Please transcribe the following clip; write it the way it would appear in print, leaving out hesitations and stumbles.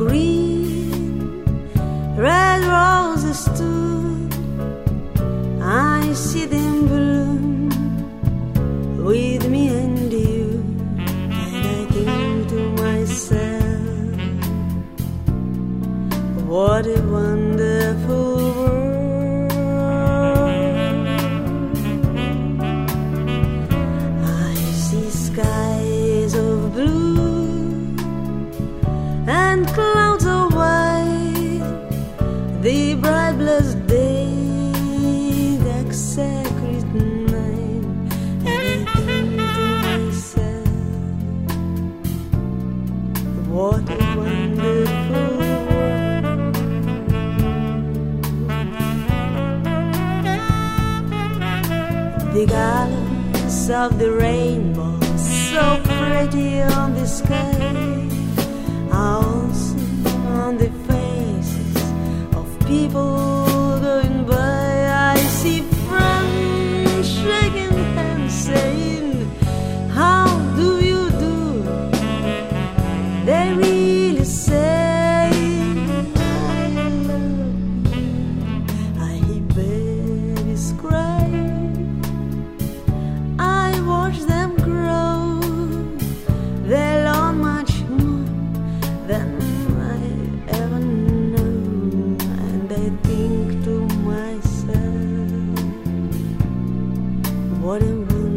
green, red roses too. I see them bloom with me and you, and I think to myself, what a wonderful world. I see skies of blue and clouds of white, the bright blessed day, the sacred night, and I think to myself, what a wonderful world. The colors of the rainbow, so pretty on the sky, are also on the faces of people going by. I see friends shaking hands, saying, how do you do? They really say, I love you. I hear babies cry, I watch them grow. They learn much more than I ever knew, and I think to myself, what a wonderful